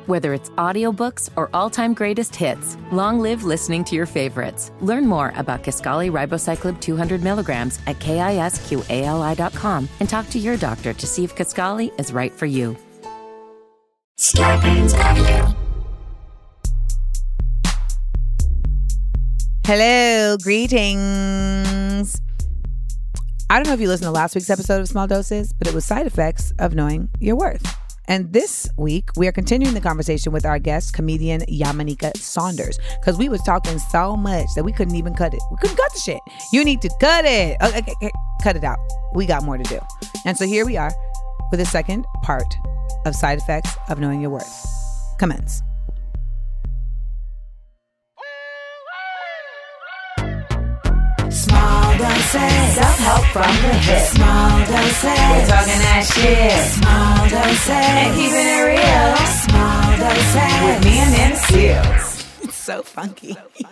Whether it's audiobooks or all-time greatest hits, long live listening to your favorites. Learn more about Kisqali Ribociclib 200 milligrams at KISQALI.com and talk to your doctor to see if Kisqali is right for you. Scarpins Avenue. Hello, greetings. I don't know if you listened to last week's episode of Small Doses, but it was side effects of knowing your worth. And this week, we are continuing the conversation with our guest, comedian Yamaneika Saunders, because we was talking so much that we couldn't even cut it. We couldn't cut the shit. You need to cut it. Okay, cut it out. We got more to do. And so here we are with the second part of side effects of knowing your worth. Commence. Small doses. Self-help from the hip. Small doses. We're talking that shit. Small doses. And keeping it real. Small doses. With me and Nana Seals. It's so funky.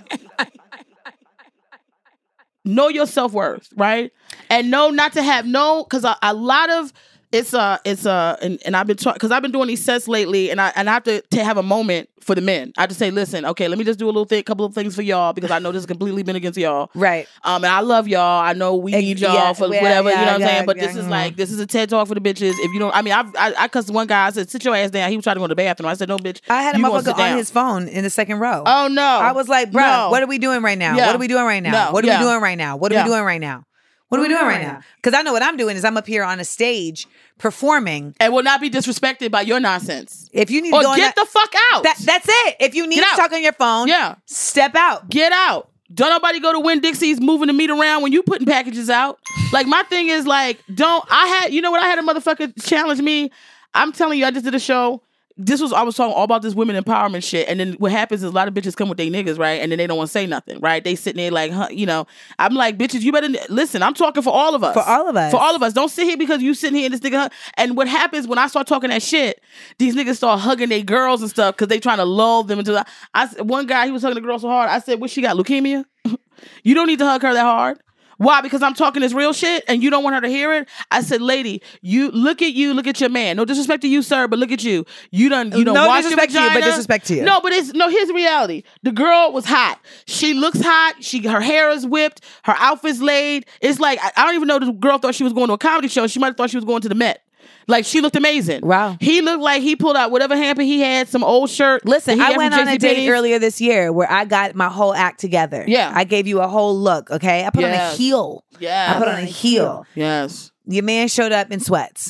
Know your self-worth, right? And know not to have because a lot of and I've been because I've been doing these sets lately, and I have to have a moment for the men. I have to say, listen, okay, let me just do a couple of things for y'all, because I know this has completely been against y'all, right? And I love y'all. I know we need y'all for whatever, you know what I'm saying. But this is a TED talk for the bitches. If you don't, I mean, I cussed one guy. I said, sit your ass down. He was trying to go to the bathroom. I said, no, bitch. I had a motherfucker on his phone in the second row. Oh no! I was like, bro, what are we doing right now? Yeah. What are we doing right now? What are we doing right now? What are we doing right now? What are we doing right now? Because I know what I'm doing is I'm up here on a stage performing. And will not be disrespected by your nonsense. If you need to go get the fuck out. That's it. If you need to talk on your phone, step out. Get out. Don't nobody go to Winn-Dixie's moving the meat around when you putting packages out. Like, my thing is, like, I had a motherfucker challenge me. I'm telling you, I just did a show. I was talking all about this women empowerment shit, and then what happens is a lot of bitches come with their niggas, right? And then they don't want to say nothing, right? They sitting there like, I'm like, bitches, you better listen. I'm talking for all of us. For all of us. For all of us. Don't sit here because you sitting here and this nigga. And what happens when I start talking that shit, these niggas start hugging their girls and stuff because they trying to lull them into one guy, he was hugging the girl so hard. I said, what, she got leukemia? You don't need to hug her that hard. Why? Because I'm talking this real shit and you don't want her to hear it? I said, lady, look at your man. No disrespect to you, sir, but look at you. You done no wash your disrespect vagina. to you, but disrespect to you. No, but here's the reality. The girl was hot. She looks hot. Her hair is whipped. Her outfit's laid. It's like, I don't even know, the girl thought she was going to a comedy show. She might have thought she was going to the Met. Like, she looked amazing. Wow. He looked like he pulled out whatever hamper he had, some old shirt. Listen, I went on a date earlier this year where I got my whole act together. Yeah. I gave you a whole look, okay? I put on a heel. Yeah. I put on a heel. Yes. Your man showed up in sweats.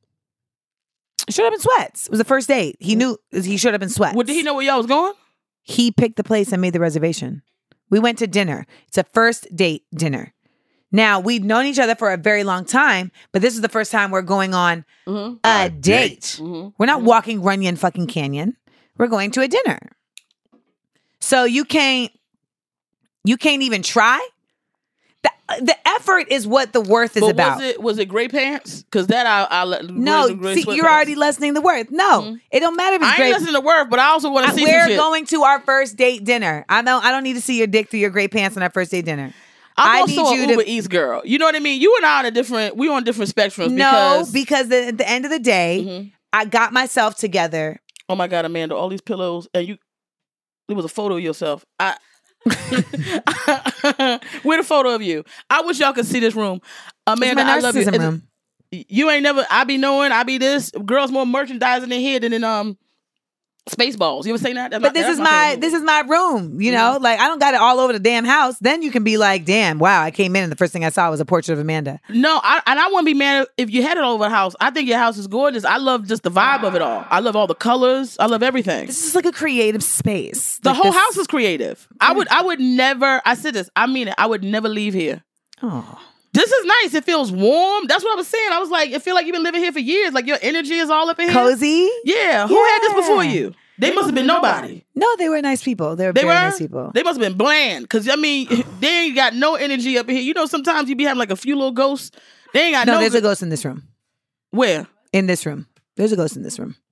It was the first date. He knew he showed up in sweats. Well, did he know where y'all was going? He picked the place and made the reservation. We went to dinner. It's a first date dinner. Now, we've known each other for a very long time, but this is the first time we're going on a date. Mm-hmm. We're not walking Runyon fucking Canyon. We're going to a dinner. So you can't even try? The effort is what the worth is about. Was it gray pants? Because that no. See, you're already lessening the worth. No, it don't matter if it's gray. I ain't lessening the worth, but I also want to see. We're going to our first date dinner. I don't need to see your dick through your gray pants on our first date dinner. I'm also an Uber Eats girl. You know what I mean? You and I are we on different spectrums. Because at the end of the day, I got myself together. Oh my God, Amanda! All these pillows, and there was a photo of yourself. Where the photo of you? I wish y'all could see this room. Amanda, I love you. Room. You ain't never. I be this. Girls more merchandising in here than in Spaceballs. You ever seen that? But this is my room. You know, like I don't got it all over the damn house. Then you can be like, damn, wow, I came in and the first thing I saw was a portrait of Amanda. No, I wouldn't be mad if you had it all over the house. I think your house is gorgeous. I love just the vibe of it all. I love all the colors. I love everything. This is like a creative space. The whole house is creative. I would never. I said this. I mean it. I would never leave here. Oh. This is nice. It feels warm. That's what I was saying. I was like, it feel like you've been living here for years. Like your energy is all up in here. Cozy? Yeah. Who had this before you? They must have been nobody. No, they were nice people. They were very nice people. They must have been bland. Because, I mean, they ain't got no energy up in here. You know, sometimes you be having like a few little ghosts. They ain't got no. No, there's a ghost in this room. Where? In this room. There's a ghost in this room.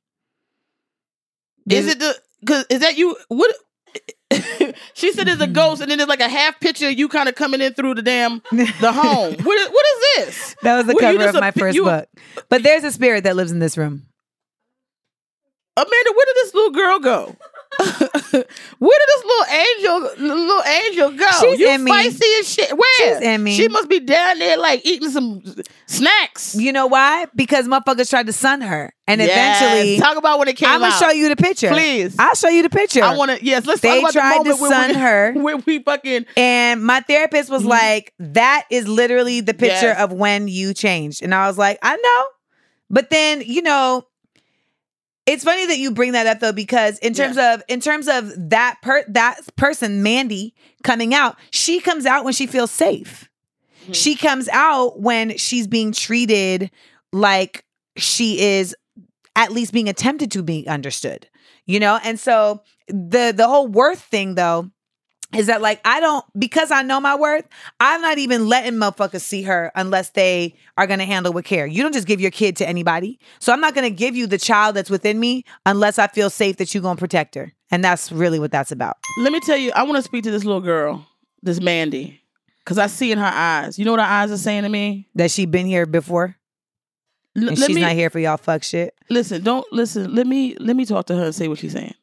Is that you? What? She said there's a ghost, and then there's like a half picture of you kind of coming in through the home. What is this? That was the cover of my first book. But there's a spirit that lives in this room. Amanda, where did this little girl go? Where did this little angel go? She's you in me. feisty as shit. Where? She's in me. She must be down there like eating some snacks. You know why? Because motherfuckers tried to sun her. And Yes. eventually, Talk about when it came out. I'm going to show you the picture. Please. I'll show you the picture. I want to, yes, let's They talk about tried the to moment sun her. where we fucking. And my therapist was like, that is literally the picture Yes. of when you changed. And I was like, I know. But then, you know, it's funny that you bring that up though, because in terms of that person, Mandy, coming out, she comes out when she feels safe. Mm-hmm. She comes out when she's being treated like she is at least being attempted to be understood, you know? And so the whole worth thing though, is that like, because I know my worth, I'm not even letting motherfuckers see her unless they are going to handle with care. You don't just give your kid to anybody. So I'm not going to give you the child that's within me unless I feel safe that you're going to protect her. And that's really what that's about. Let me tell you, I want to speak to this little girl, this Mandy, because I see in her eyes. You know what her eyes are saying to me? That she been here before? And she's not here for y'all fuck shit? Listen. Let me talk to her and say what she's saying.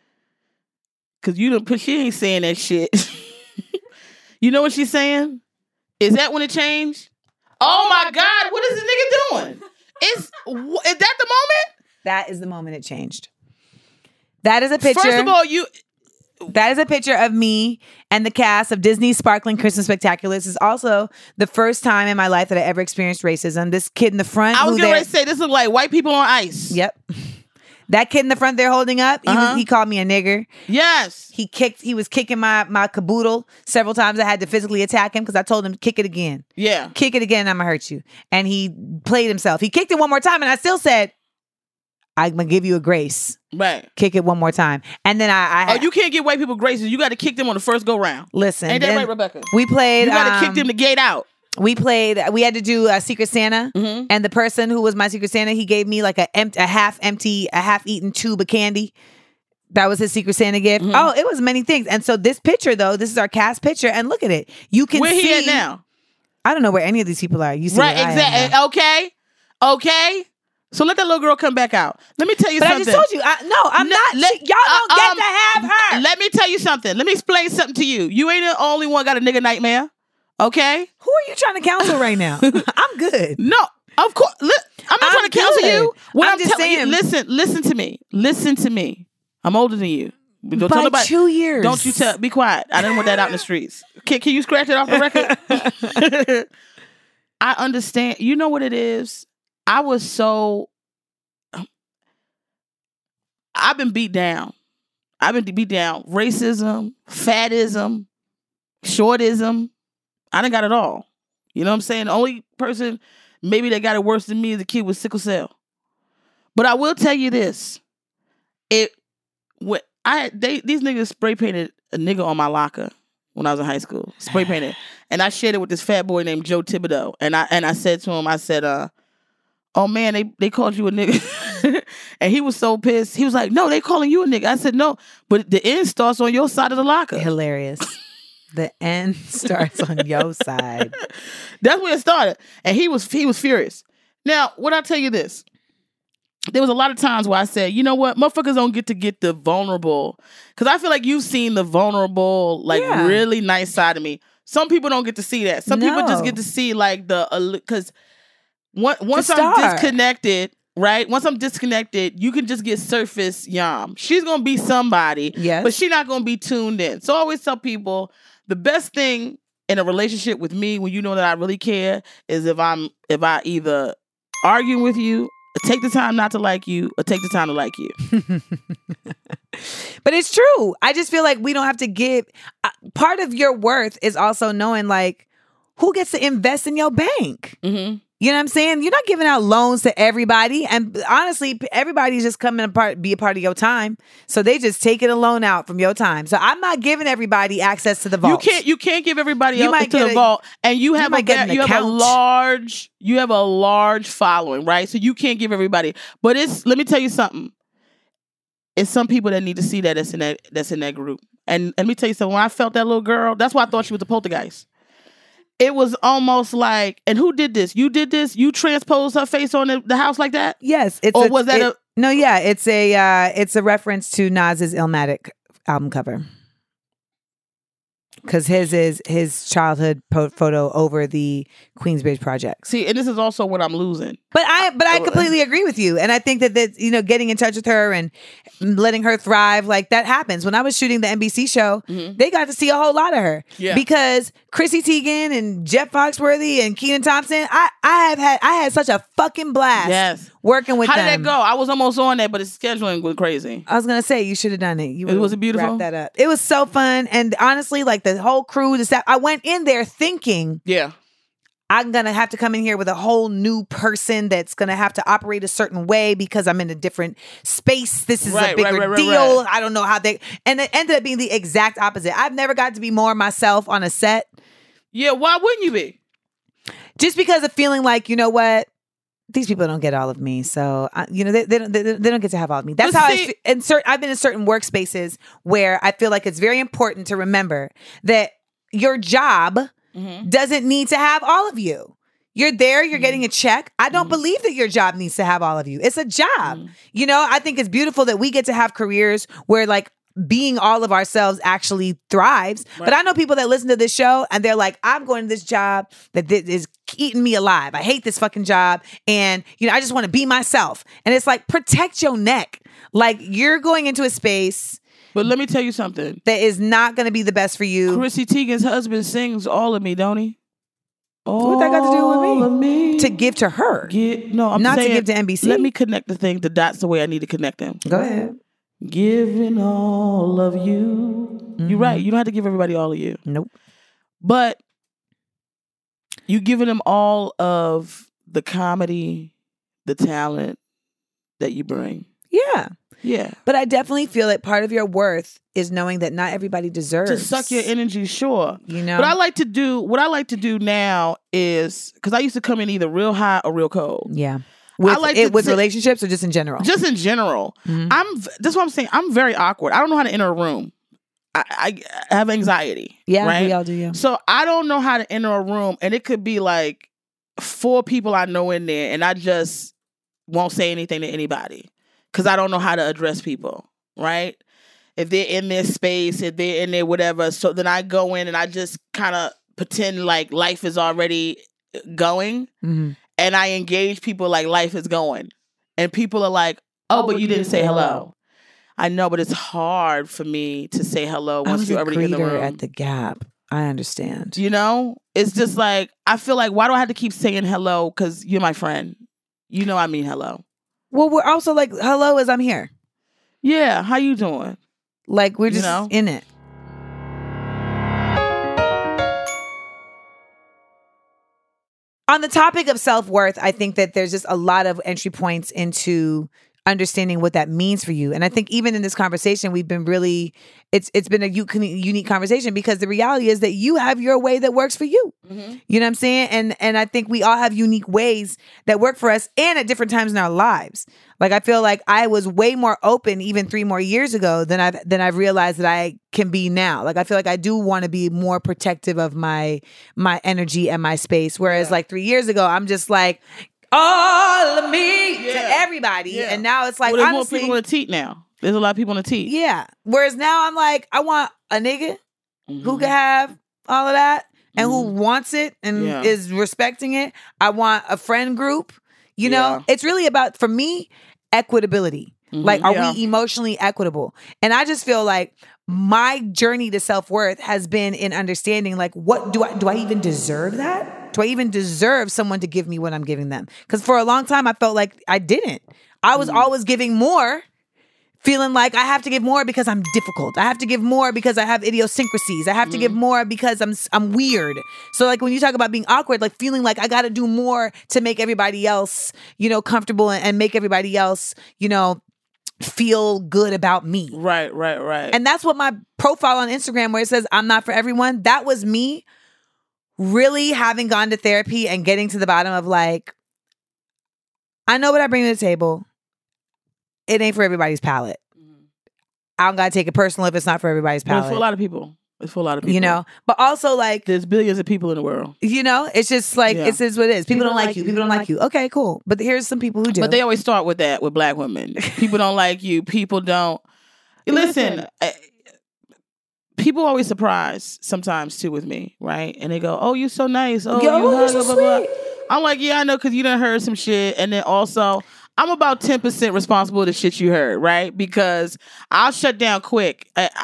Cause she ain't saying that shit. You know what she's saying? Is that when it changed? Oh my God, what is this nigga doing? Is that the moment? That is the moment it changed. That is a picture. First of all, that is a picture of me and the cast of Disney's Sparkling Christmas Spectacular. This is also the first time in my life that I ever experienced racism. This kid in the front. I was getting ready to say, this look like white people on ice. Yep. That kid in the front there holding up, he called me a nigger. Yes. He was kicking my caboodle several times. I had to physically attack him because I told him, kick it again. Yeah. Kick it again, I'm going to hurt you. And he played himself. He kicked it one more time and I still said, I'm going to give you a grace. Right. Kick it one more time. And then you can't give white people graces. You got to kick them on the first go round. Listen. Ain't that right, Rebecca? We played. You got to kick them the gate out. We had to do a Secret Santa, and the person who was my Secret Santa, he gave me like a half-eaten tube of candy. That was his Secret Santa gift. Mm-hmm. Oh, it was many things. And so this picture, though, this is our cast picture, and look at it. You can where see. Where he at now? I don't know where any of these people are. You see right, exactly. Okay. So let that little girl come back out. Let me tell you something. I just told you. I'm not. Y'all don't get to have her. Let me tell you something. Let me explain something to you. You ain't the only one got a nigga nightmare. Okay? Who are you trying to counsel right now? I'm good. No, of course. I'm not trying to counsel you. What I'm just telling you, listen to me. Listen to me. I'm older than you. Don't tell nobody. 2 years. Don't you tell. Be quiet. I didn't want that out in the streets. Can you scratch it off the record? I understand. You know what it is? I've been beat down. Racism, fatism, shortism. I done got it all. You know what I'm saying? The only person maybe that got it worse than me is a kid with sickle cell. But I will tell you this. These niggas spray painted a nigga on my locker when I was in high school. Spray painted. And I shared it with this fat boy named Joe Thibodeau. And I said to him, oh man, they called you a nigga. And he was so pissed. He was like, no, they calling you a nigga. I said, no, but the end starts on your side of the locker. Hilarious. The end starts on your side. That's where it started. And he was furious. Now, when I tell you this, there was a lot of times where I said, you know what? Motherfuckers don't get to get the vulnerable. Because I feel like you've seen the vulnerable, really nice side of me. Some people don't get to see that. Some people just get to see like because once I'm disconnected, right? Once I'm disconnected, you can just get surface yam. She's going to be somebody, but she's not going to be tuned in. So I always tell people, the best thing in a relationship with me, when you know that I really care, is if I either argue with you, or take the time not to like you, or take the time to like you. But it's true. I just feel like we don't have to give. Part of your worth is also knowing like who gets to invest in your bank. Mm-hmm. You know what I'm saying? You're not giving out loans to everybody. And honestly, everybody's just coming be a part of your time. So they just taking a loan out from your time. So I'm not giving everybody access to the vault. You can't give everybody else to the vault. And you have a large following, right? So you can't give everybody. But let me tell you something. It's some people that need to see that's in that group. And let me tell you something. When I felt that little girl, that's why I thought she was a poltergeist. It was almost like, and who did this? You did this? You transposed her face on the house like that? Yes. Was that No, yeah, it's a reference to Nas's Illmatic album cover. Because his is his childhood photo over the Queensbridge project. See, and this is also what I'm losing. But I completely agree with you, and I think that you know, getting in touch with her and letting her thrive, like that happens. When I was shooting the NBC show, they got to see a whole lot of her because Chrissy Teigen and Jeff Foxworthy and Kenan Thompson. I had such a fucking blast working with them. How did that go? I was almost on that, but the scheduling was crazy. I was gonna say you should have done it. Was it beautiful? Wrap that up. It was so fun, and honestly, like the whole crew, the staff. I went in there thinking, I'm going to have to come in here with a whole new person that's going to have to operate a certain way because I'm in a different space. This is a bigger deal. I don't know how and it ended up being the exact opposite. I've never got to be more myself on a set. Yeah, why wouldn't you be? Just because of feeling like, you know what? These people don't get all of me. So, you know, they don't get to have all of me. That's how I've been in certain workspaces where I feel like it's very important to remember that your job doesn't need to have all of you. You're there, you're getting a check. I don't believe that your job needs to have all of you. It's a job. You know, I think it's beautiful that we get to have careers where like being all of ourselves actually thrives. Right. But I know people that listen to this show and they're like, I'm going to this job that is eating me alive. I hate this fucking job. And, you know, I just want to be myself. And it's like, protect your neck. Like you're going into a space. But let me tell you something. That is not going to be the best for you. Chrissy Teigen's husband sings All of Me, don't he? What that got to do with me? To give to her. I'm not saying, to give to NBC. Let me connect the dots the way I need to connect them. Go ahead. Giving all of you. You're right. You don't have to give everybody all of you. Nope. But you giving them all of the comedy, the talent that you bring. Yeah. Yeah. But I definitely feel that part of your worth is knowing that not everybody deserves to suck your energy, sure. You know? But what I like to do now is, because I used to come in either real hot or real cold. Yeah. With relationships or just in general? Just in general. That's what I'm saying. I'm very awkward. I don't know how to enter a room. I have anxiety. Yeah, right? We all do, yeah. So I don't know how to enter a room, and it could be like 4 people I know in there, and I just won't say anything to anybody. Because I don't know how to address people, right? If they're in their space, if they're in there, whatever. So then I go in and I just kind of pretend like life is already going. And I engage people like life is going. And people are like, oh, but you didn't say hello. I know, but it's hard for me to say hello once you're already in the room. At the Gap. I understand. You know? It's just like, I feel like, why do I have to keep saying hello? Because you're my friend. You know I mean hello. Well, we're also like, hello as I'm here. Yeah, how you doing? Like, we're just in it. On the topic of self-worth, I think that there's just a lot of entry points into understanding what that means for you. And I think even in this conversation, we've been really, it's been a unique conversation because the reality is that you have your way that works for you. You know what I'm saying? And I think we all have unique ways that work for us and at different times in our lives. Like, I feel like I was way more open even 3 more years ago than I've realized that I can be now. Like, I feel like I do want to be more protective of my energy and my space. Whereas like 3 years ago, I'm just like, all of me to everybody. Yeah. And now it's like, there's honestly, more people in the teat now. There's a lot of people in the teat. Yeah. Whereas now I'm like, I want a nigga who can have all of that and who wants it and is respecting it. I want a friend group. You know, it's really about, for me, equitability. Like, are we emotionally equitable? And I just feel like my journey to self-worth has been in understanding, like, what do I even deserve that? Do I even deserve someone to give me what I'm giving them? Because for a long time, I felt like I didn't. I was always giving more, feeling like I have to give more because I'm difficult. I have to give more because I have idiosyncrasies. I have to give more because I'm weird. So like when you talk about being awkward, like feeling like I got to do more to make everybody else, you know, comfortable and make everybody else, you know, feel good about me. Right. And that's what my profile on Instagram where it says I'm not for everyone. That was me really having gone to therapy and getting to the bottom of like, I know what I bring to the table. It ain't for everybody's palate. I don't gotta take it personal if it's not for everybody's palate. Well, for a lot of people. It's for a lot of people. You know, but also like there's billions of people in the world. You know, it's just like it's what it is. People don't like you. People don't like you. Okay, cool. But here's some people who do. But they always start with that with black women. People don't like you. People don't. Listen, people always surprise sometimes too with me, right? And they go, "Oh, you're so nice. Oh, you're so blah, blah, blah." I'm like, yeah, I know, because you done heard some shit, and then also I'm about 10% responsible for the shit you heard, right? Because I'll shut down quick.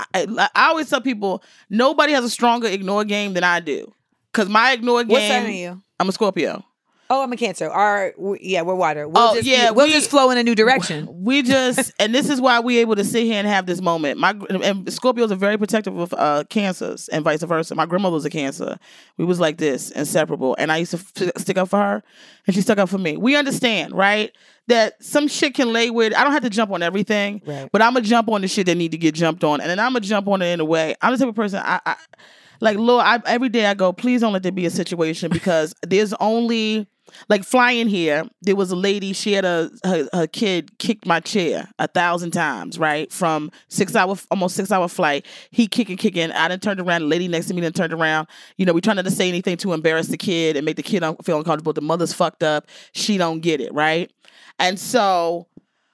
I always tell people, nobody has a stronger ignore game than I do. Because my ignore game... What sign are you? I'm a Scorpio. Oh, I'm a Cancer. We're water. We'll just flow in a new direction. We just... And this is why we're able to sit here and have this moment. And Scorpios are very protective of Cancers and vice versa. My grandmother was a Cancer. We was like this, inseparable. And I used to stick up for her, and she stuck up for me. We understand, right? That some shit can lay with. I don't have to jump on everything, right. But I'm gonna jump on the shit that need to get jumped on, and then I'm gonna jump on it in a way. I'm the type of person. I like, Lord. Every day I go, please don't let there be a situation, because there's only like flying here. There was a lady. She had her kid kicked my chair 1,000 times, right? From almost 6 hour flight. He kicking. I done turned around. The lady next to me done turned around. You know, we trying not to say anything to embarrass the kid and make the kid feel uncomfortable. The mother's fucked up. She don't get it, right? And so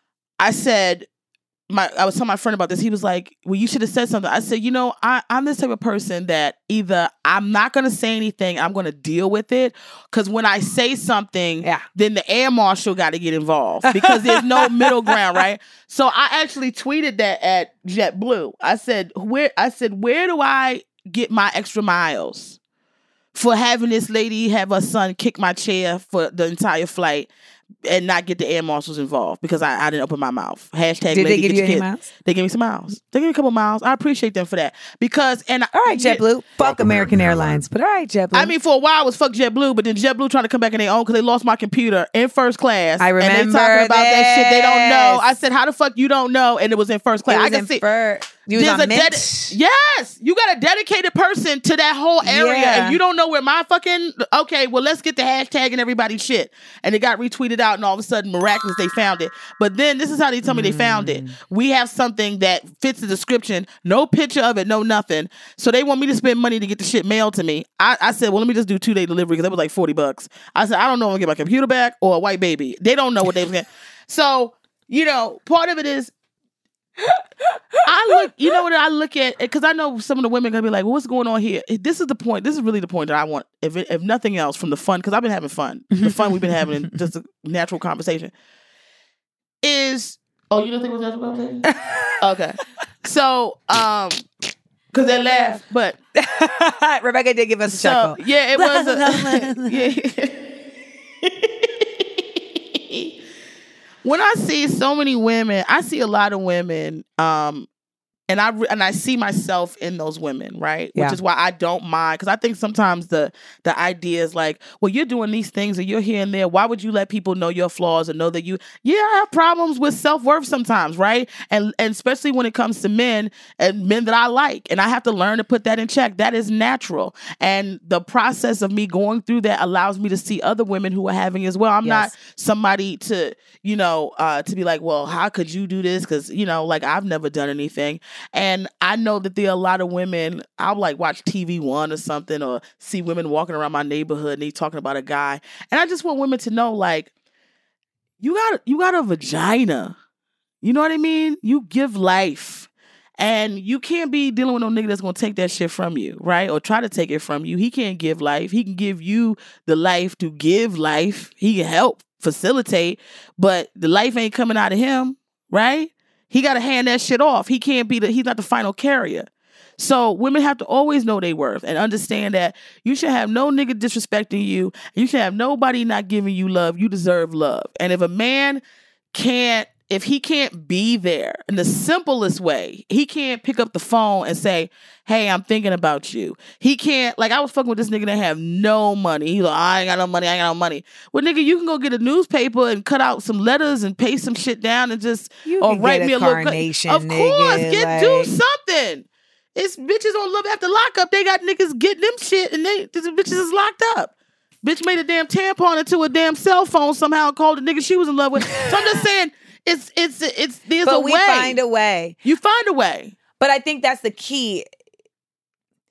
I said, I was telling my friend about this. He was like, well, you should have said something. I said, you know, I'm this type of person that either I'm not going to say anything, I'm going to deal with it. Because when I say something, then the air marshal got to get involved, because there's no middle ground, right? So I actually tweeted that at JetBlue. I said, where do I get my extra miles for having this lady have her son kick my chair for the entire flight and not get the air marshals involved because I didn't open my mouth. Hashtag Did lady they give you any kid. miles? They gave me some miles. They gave me a couple miles. I appreciate them for that. Because, and all right, JetBlue. Fuck American Airlines. But all right, JetBlue. I mean, for a while it was fuck JetBlue, but then JetBlue trying to come back in their own because they lost my computer in first class. I remember and they talking about that shit they don't know. I said, how the fuck you don't know? And it was in first class. It was I can in see. You was on Mint? Yes, you got a dedicated person to that whole area, and you don't know where my fucking. Okay, well, let's get the hashtag and everybody's shit, and it got retweeted out, and all of a sudden, miraculous, they found it. But then this is how they tell me they found it. We have something that fits the description, no picture of it, no nothing. So they want me to spend money to get the shit mailed to me. I said, well, let me just do 2-day delivery because that was like $40. I said, I don't know if I'm gonna get my computer back or a white baby. They don't know what they was getting. So you know, part of it is. I look at, because I know some of the women are gonna be like, well, what's going on here? This is the point. This is really the point that I want, if nothing else, from the fun, because I've been having fun. The fun we've been having, just a natural conversation. You don't think it was a natural conversation? Okay. So, because they laughed, but Rebecca did give us a chuckle. Yeah, it was When I see so many women, I see a lot of women, and I see myself in those women, right? Yeah. Which is why I don't mind, because I think sometimes the idea is like, well, you're doing these things and you're here and there. Why would you let people know your flaws and know that I have problems with self-worth sometimes, right? And especially when it comes to men and men that I like, and I have to learn to put that in check. That is natural. And the process of me going through that allows me to see other women who are having as well. I'm not somebody to, to be like, well, how could you do this? Because, like, I've never done anything. And I know that there are a lot of women, I'll like watch TV One or something, or see women walking around my neighborhood and they talking about a guy. And I just want women to know, like, you got a vagina. You know what I mean? You give life. And you can't be dealing with no nigga that's going to take that shit from you, right? Or try to take it from you. He can't give life. He can give you the life to give life. He can help facilitate, but the life ain't coming out of him, right? He got to hand that shit off. He can't be he's not the final carrier. So women have to always know their worth and understand that you should have no nigga disrespecting you. You should have nobody not giving you love. You deserve love. And if a man if he can't be there in the simplest way, he can't pick up the phone and say, hey, I'm thinking about you. He can't, like, I was fucking with this nigga that have no money. He's like, I ain't got no money. Well, nigga, you can go get a newspaper and cut out some letters and paste some shit down and just, or write me a little carnation. Of course, do something. It's bitches on Love After Lockup. They got niggas getting them shit and these bitches is locked up. Bitch made a damn tampon into a damn cell phone somehow and called the nigga she was in love with. So I'm just saying, there's a way. We find a way. You find a way. But I think that's the key.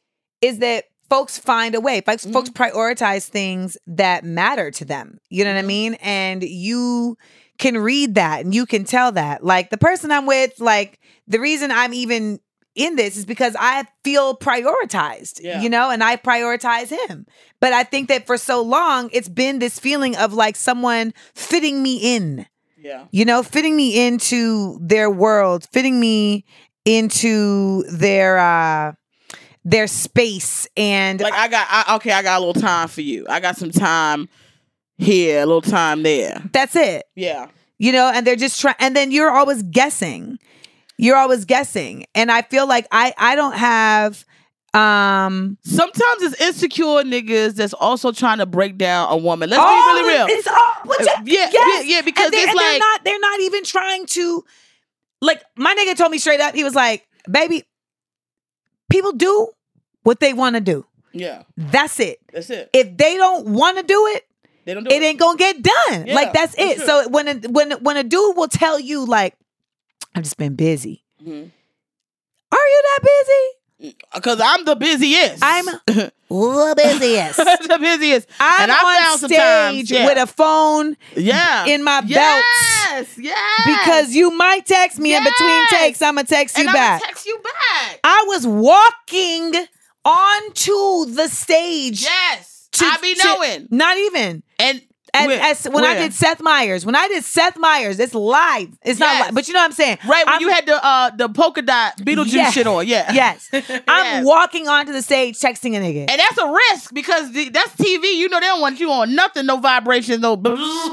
is that folks find a way. Folks prioritize things that matter to them. You know what I mean? And you can read that and you can tell that. Like the person I'm with, like the reason I'm even in this is because I feel prioritized, you know, and I prioritize him. But I think that for so long, it's been this feeling of like someone fitting me in. Yeah. You know, fitting me into their world, fitting me into their space. And like I got a little time for you. I got some time here, a little time there. That's it. Yeah. You know, and they're just trying, and then you're always guessing. You're always guessing. And I feel like I don't have sometimes it's insecure niggas that's also trying to break down a woman. Let's be really real. It's all yeah, because it's like they're not even trying to, like, my nigga told me straight up, he was like, baby, people do what they want to do. Yeah. That's it. That's it. If they don't want to do it, they don't do it. Ain't gonna get done. Yeah, like that's it. True. So when a dude will tell you like, I've just been busy. Mm-hmm. Are you that busy? Because I'm the busiest. I'm the busiest. The busiest. I'm and I on stage with a phone in my belt. Yes. Because you might text me in between takes. I'm going to text you back. I was walking onto the stage. Yes. I be knowing. Not even. When I did Seth Meyers, it's live. It's not live, but you know what I'm saying? Right, when you had the polka dot Beetlejuice shit on, Yes. I'm walking onto the stage texting a nigga. And that's a risk because that's TV. You know they don't want you on nothing, no vibrations, no...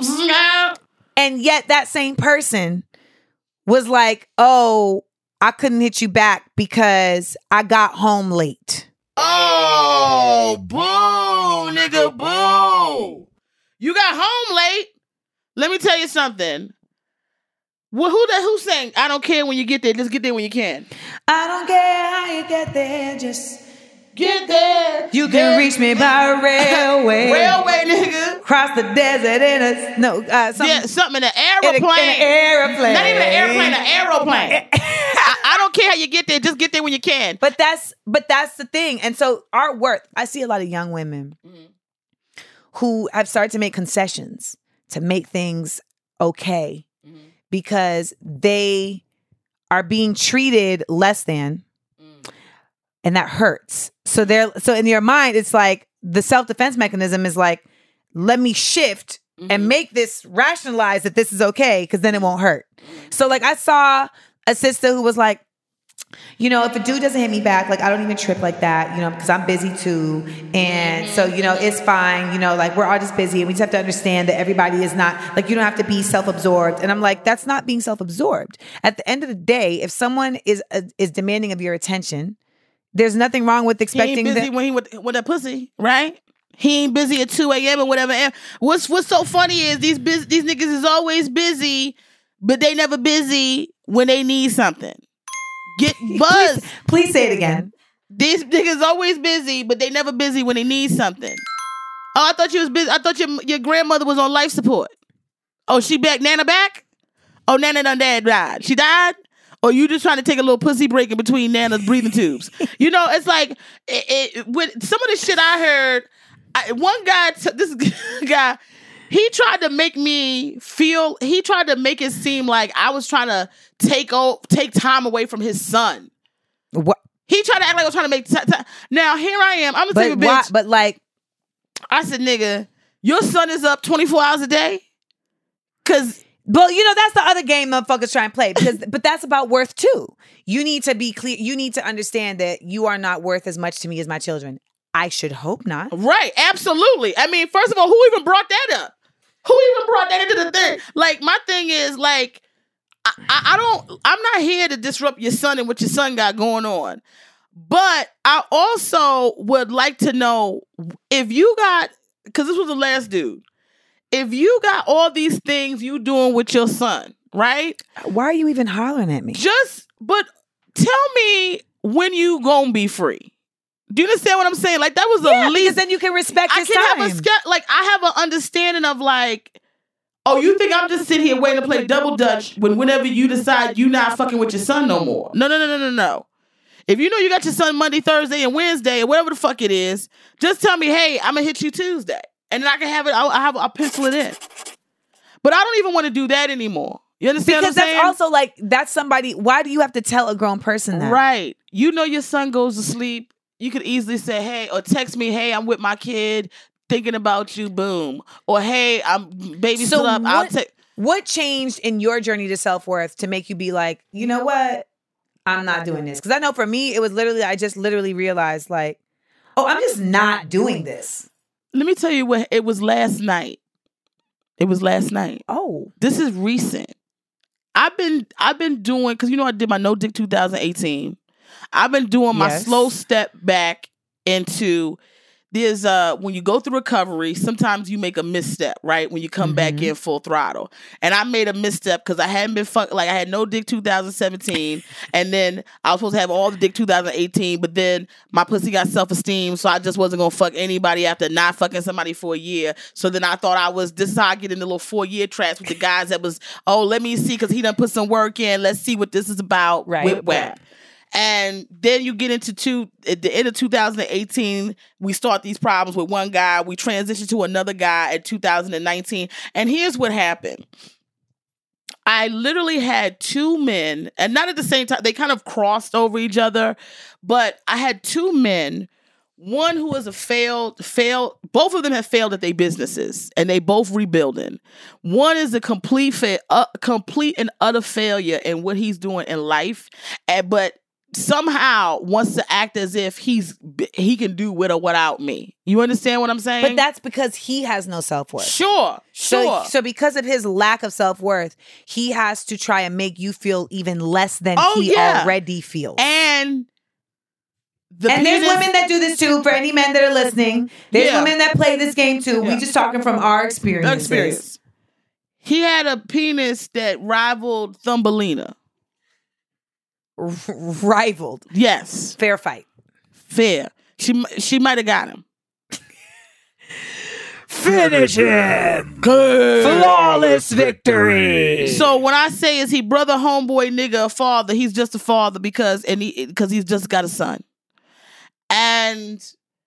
And yet that same person was like, oh, I couldn't hit you back because I got home late. Oh, boo, nigga, boo. You got home late. Let me tell you something. Well, who sang I don't care when you get there, just get there when you can? I don't care how you get there, just get there. You can reach me by railway. Railway, nigga. Cross the desert in something in an aeroplane. In an aeroplane. Not even an airplane, an aeroplane. I don't care how you get there, just get there when you can. But that's the thing. And so our worth, I see a lot of young women who have started to make concessions to make things okay because they are being treated less than, and that hurts. So in your mind, it's like the self-defense mechanism is like, let me shift and make this rationalize that this is okay because then it won't hurt. So like I saw a sister who was like, you know, if a dude doesn't hit me back, like I don't even trip like that, you know, because I'm busy too. And so, you know, it's fine. You know, like we're all just busy and we just have to understand that everybody is not, like you don't have to be self-absorbed. And I'm like, that's not being self-absorbed. At the end of the day, if someone is demanding of your attention, there's nothing wrong with expecting he ain't busy when he with that pussy, right? He ain't busy at 2 a.m. or whatever. What's so funny is these niggas is always busy, but they never busy when they need something. Get buzzed. Please say it again. These niggas always busy, but they never busy when they need something. Oh, I thought you was busy. I thought your grandmother was on life support. Oh, she back? Nana back? Oh, Nana done died. She died? Or you just trying to take a little pussy break in between Nana's breathing tubes? You know, it's like with some of the shit I heard. One guy, this guy, he tried to make me feel. He tried to make it seem like I was trying to take time away from his son. What? He tried to act like I was trying to make time. Now here I am. I'm a type of bitch. But like, I said, nigga, your son is up 24 hours a day. Cause, well, you know that's the other game motherfuckers try and play. But that's about worth too. You need to be clear. You need to understand that you are not worth as much to me as my children. I should hope not. Right? Absolutely. I mean, first of all, who even brought that up? Who even brought that into the thing? Like, my thing is, like, I'm not here to disrupt your son and what your son got going on. But I also would like to know if you got, because this was the last dude, if you got all these things you doing with your son, right? Why are you even hollering at me? But tell me when you gonna be free. Do you understand what I'm saying? Like, that was the least. Because then you can respect his time. I have an understanding of like, oh, you think I'm just sitting here waiting to play double dutch whenever you decide you not fucking with your son no more? No. If you know you got your son Monday, Thursday, and Wednesday, or whatever the fuck it is, just tell me, hey, I'm gonna hit you Tuesday, and then I can have it. I'll pencil it in. But I don't even want to do that anymore. You understand Because what I'm saying? that's also like, that's somebody, why do you have to tell a grown person that? Right. You know your son goes to sleep. You could easily say, hey, or text me, hey, I'm with my kid, thinking about you, boom. Or, hey, I'm babysit up. I'll take. What changed in your journey to self-worth to make you be like, you know what? I'm not doing this. Because I know for me, it was literally, I just literally realized like, oh, I'm just not doing this. Let me tell you what, it was last night. It was last night. Oh. This is recent. I've been doing, because you know I did my No Dick 2018. I've been doing my slow step back into, there's when you go through recovery, sometimes you make a misstep, right? When you come back in full throttle. And I made a misstep because I hadn't been I had no dick 2017, and then I was supposed to have all the dick 2018, but then my pussy got self-esteem, so I just wasn't gonna fuck anybody after not fucking somebody for a year. So then I thought this is how I get in the little 4-year traps with the guys that was, oh, let me see, because he done put some work in, let's see what this is about. Right. Whip whap. And then you get into at the end of 2018, we start these problems with one guy. We transition to another guy at 2019. And here's what happened. I literally had 2 men, and not at the same time, they kind of crossed over each other, but I had 2 men. One who was a failed, both of them have failed at their businesses, and they both rebuilding. One is a complete and utter failure in what he's doing in life, but somehow wants to act as if he can do with or without me. You understand what I'm saying? But that's because he has no self-worth. Sure. So because of his lack of self-worth, he has to try and make you feel even less than he already feels. And there's women that do this too, for any men that are listening. There's women that play this game too. We just talking from our experience. He had a penis that rivaled Thumbelina. Rivaled. Yes. Fair fight. Fair. She might have got him. Finish him. Good. Flawless victory. So when I say is he brother, homeboy, nigga, a father, he's just a father because he's just got a son. And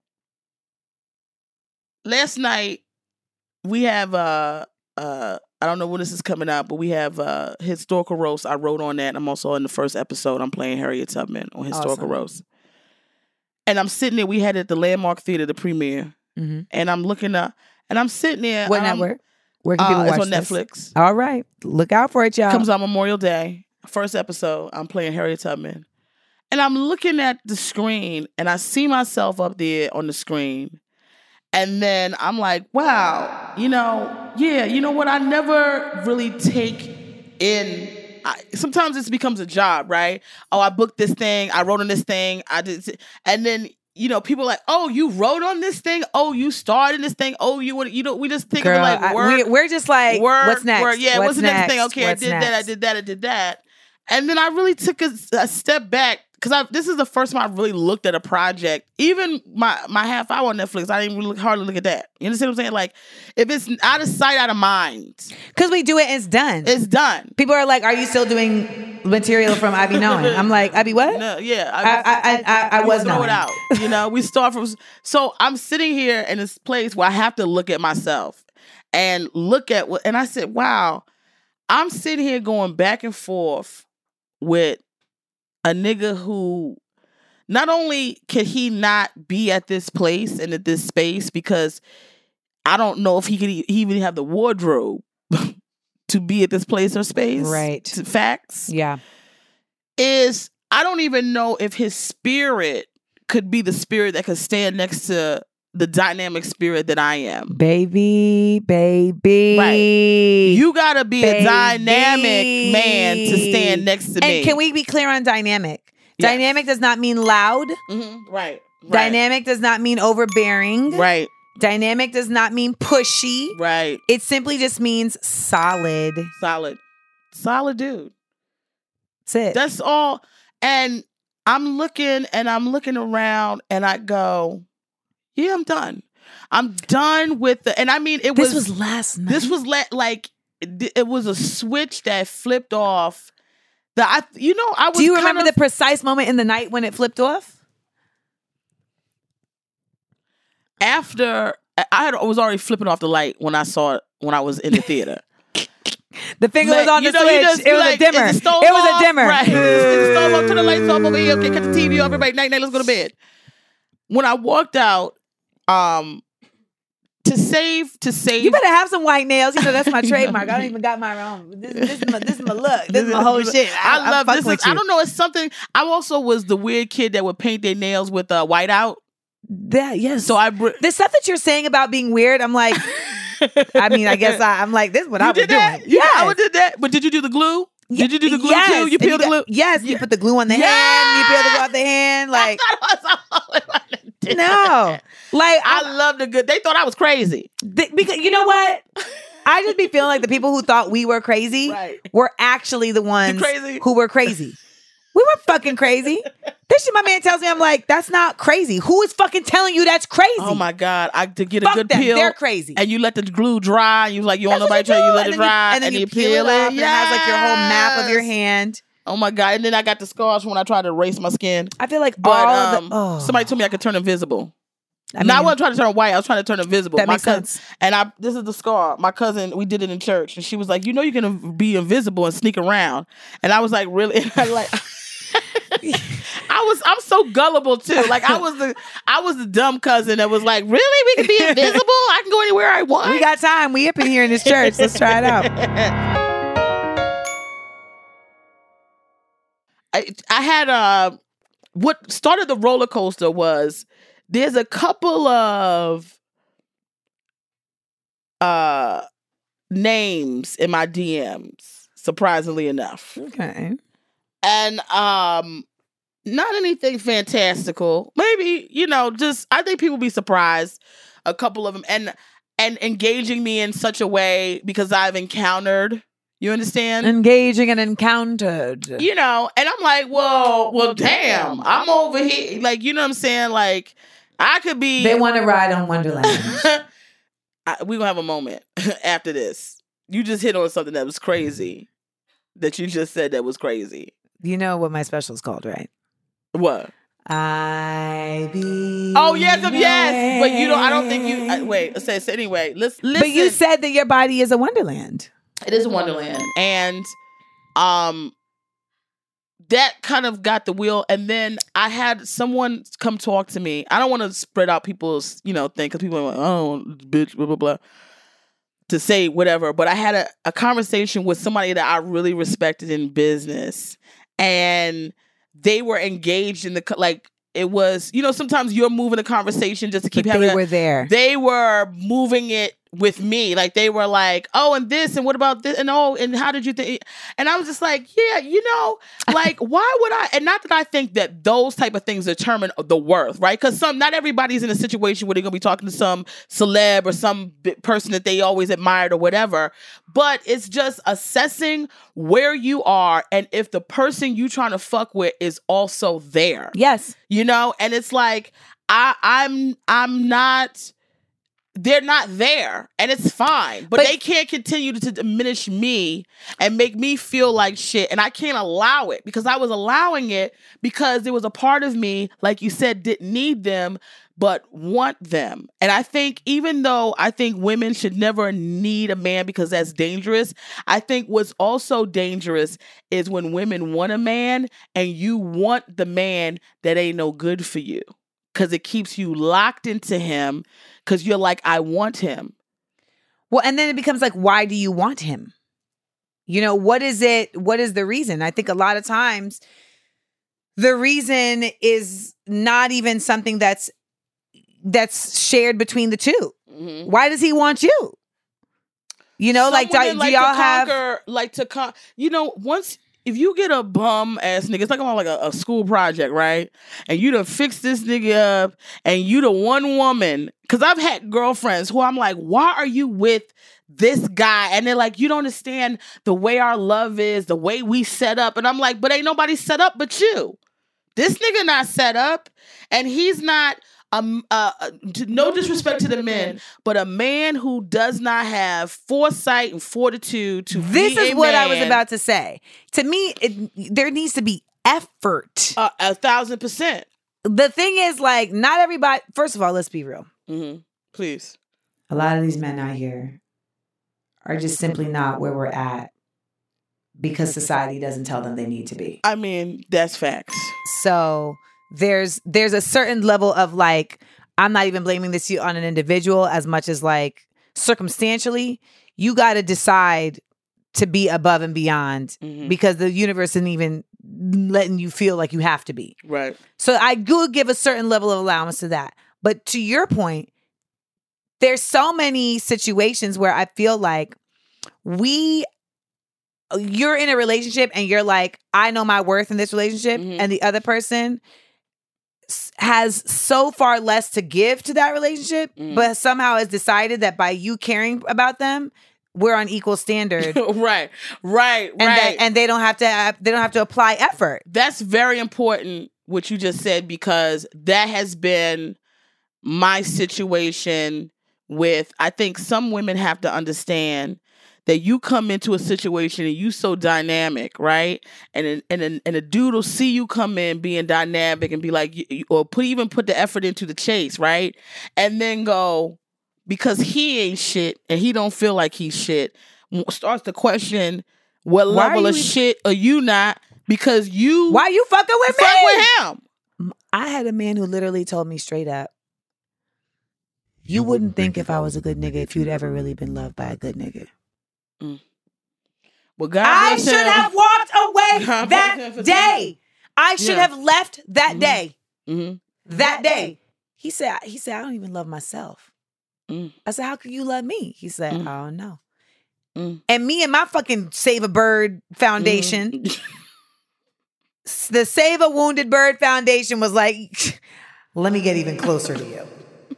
last night we have I don't know when this is coming out, but we have Historical Roast. I wrote on that. I'm also in the first episode. I'm playing Harriet Tubman on Historical Roast. And I'm sitting there. We had it at the Landmark Theater, the premiere. Mm-hmm. And I'm looking up, and I'm sitting there. What network? Where can people watch it's on this? Netflix. All right. Look out for it, y'all. Comes on Memorial Day. First episode. I'm playing Harriet Tubman. And I'm looking at the screen, and I see myself up there on the screen. And then I'm like, wow, you know what? I never really take in. Sometimes this becomes a job, right? Oh, I booked this thing. I wrote on this thing. I did. And then, people are like, oh, you wrote on this thing. Oh, you starred in this thing. Oh, we just think of like work. We're just like, work, what's next? Work. Yeah, what's the next thing? Okay, what's I did that. And then I really took a step back. Because this is the first time I really looked at a project. Even my half hour on Netflix, I didn't really hardly look at that. You understand what I'm saying? Like, if it's out of sight, out of mind. Because we do it, it's done. It's done. People are like, are you still doing material from I Be Knowing? I'm like, I Be what? No, yeah. I was throw knowing. It out. We start from... So I'm sitting here in this place where I have to look at myself and look at what... And I said, wow, I'm sitting here going back and forth with a nigga who not only can he not be at this place and at this space because I don't know if he could even have the wardrobe to be at this place or space. Right. Facts. Yeah. I don't even know if his spirit could be the spirit that could stand next to the dynamic spirit that I am. Baby. Right. You gotta be a dynamic man to stand next to me. And can we be clear on dynamic? Yes. Dynamic does not mean loud. Mm-hmm. Right. Dynamic does not mean overbearing. Right. Dynamic does not mean pushy. Right. It simply just means solid. Solid dude. That's it. That's all. And I'm looking around and I go, yeah, I'm done. I'm done with the, and I mean, this was last night. This was it was a switch that flipped off I was. Do you remember the precise moment in the night when it flipped off? After I was already flipping off the light when I saw it when I was in the theater. The finger was on the switch. It was a dimmer. It was a dimmer. Right. Is the stove off? Turn the lights off over here. Okay, cut the TV off. Everybody, night, let's go to bed. When I walked out, to save. You better have some white nails. You know that's my trademark. I don't even got my own. This is my look. This is my whole shit. I love this. I don't know. It's something. I also was the weird kid that would paint their nails with whiteout. Yes. So the stuff that you're saying about being weird, I'm like, I mean, I guess I'm like, this is what I was doing. Yeah, I did that. But did you do the glue? Did you do the glue too? You peel the glue? Yes, you put the glue on the hand. You peel the glue off the hand. Like, no, like I love the good. They thought I was crazy because you know what? I just be feeling like the people who thought we were crazy were actually the ones who were crazy. We weren't fucking crazy. This shit my man tells me, I'm like, that's not crazy. Who is fucking telling you that's crazy? Oh my God. To get a good peel. They're crazy. And you let the glue dry. You like, you want nobody to tell you let it dry. And then you peel it. And it has like your whole map of your hand. Oh my God. And then I got the scars when I tried to erase my skin. I feel like somebody told me I could turn invisible. I wasn't trying to turn white. I was trying to turn invisible. That makes sense. And this is the scar. My cousin, we did it in church. And she was like, you can be invisible and sneak around. And I was like, really? I'm so gullible too. Like I was the dumb cousin that was like, really? We can be invisible? I can go anywhere I want. We got time. We up in here in this church. Let's try it out. I had what started the roller coaster was there's a couple of names in my DMs, surprisingly enough. Okay. And not anything fantastical. Maybe, just I think people be surprised. A couple of them and engaging me in such a way because I've encountered, you understand? Engaging and encountered. And I'm like, well, damn. I'm over here. Like, you know what I'm saying? Like, I could be. They want to ride on Wonderland. We're going to have a moment after this. You just hit on something that was crazy. That you just said that was crazy. You know what my special is called, right? What? I be. Oh yes. But I don't think you. Wait. So anyway, listen. But you said that your body is a wonderland. It is a wonderland, and that kind of got the wheel. And then I had someone come talk to me. I don't want to spread out people's thing because people are like, oh, bitch, blah blah blah. To say whatever, but I had a conversation with somebody that I really respected in business, and they were engaged in it was, sometimes you're moving the conversation just to keep having. They were there. They were moving it with me. Like they were like, oh, and this, and what about this, and oh, and how did you think? And I was just like, yeah, like why would I? And not that I think that those type of things determine the worth, right? Because not everybody's in a situation where they're gonna be talking to some celeb or some person that they always admired or whatever. But it's just assessing where you are and if the person you trying to fuck with is also there. Yes. And it's like I'm not. They're not there, and it's fine. But they can't continue to diminish me and make me feel like shit. And I can't allow it because I was allowing it because there was a part of me, like you said, didn't need them, but want them. And I think even though I think women should never need a man because that's dangerous, I think what's also dangerous is when women want a man and you want the man that ain't no good for you. Because it keeps you locked into him because you're like, I want him. Well, and then it becomes like, why do you want him? What is it? What is the reason? I think a lot of times the reason is not even something that's shared between the two. Mm-hmm. Why does he want you? Do y'all have... once... If you get a bum ass nigga, it's like I'm like a school project, right? And you done fix this nigga up, and you the one woman. Because I've had girlfriends who I'm like, why are you with this guy? And they're like, you don't understand the way our love is, the way we set up. And I'm like, but ain't nobody set up but you. This nigga not set up, and he's not no disrespect to the men, but a man who does not have foresight and fortitude to This be is a what man, I was about to say. To me, there needs to be effort. 1,000%. The thing is, like, not everybody. First of all, let's be real. Mm-hmm. Please. A lot of these men out here are just simply not where we're at because society doesn't tell them they need to be. I mean, that's facts. So there's a certain level of, like, I'm not even blaming this on an individual as much as, like, circumstantially, you got to decide to be above and beyond because the universe isn't even letting you feel like you have to be. Right. So I do give a certain level of allowance to that. But to your point, there's so many situations where I feel like you're in a relationship and you're like, I know my worth in this relationship, and the other person has so far less to give to that relationship, but somehow has decided that by you caring about them, we're on equal standard. Right. And they don't have to apply effort. That's very important what you just said, because that has been my situation with, I think some women have to understand that you come into a situation and you so dynamic, right? And a dude will see you come in being dynamic and be like, or even put the effort into the chase, right? And then go, because he ain't shit and he don't feel like he's shit, starts to question what level of shit are you not, because you... Why you fucking with me? Fuck with him. I had a man who literally told me straight up, you wouldn't think if I was a good nigga if you'd ever really been loved by a good nigga. Well, God I bless should him. have walked away God bless him that for day. I should have left that day. Mm-hmm. That day. He said, I don't even love myself. I said, how could you love me? He said, oh no. And me and my fucking Save a Bird Foundation, the Save a Wounded Bird Foundation was like, let me get even closer to you.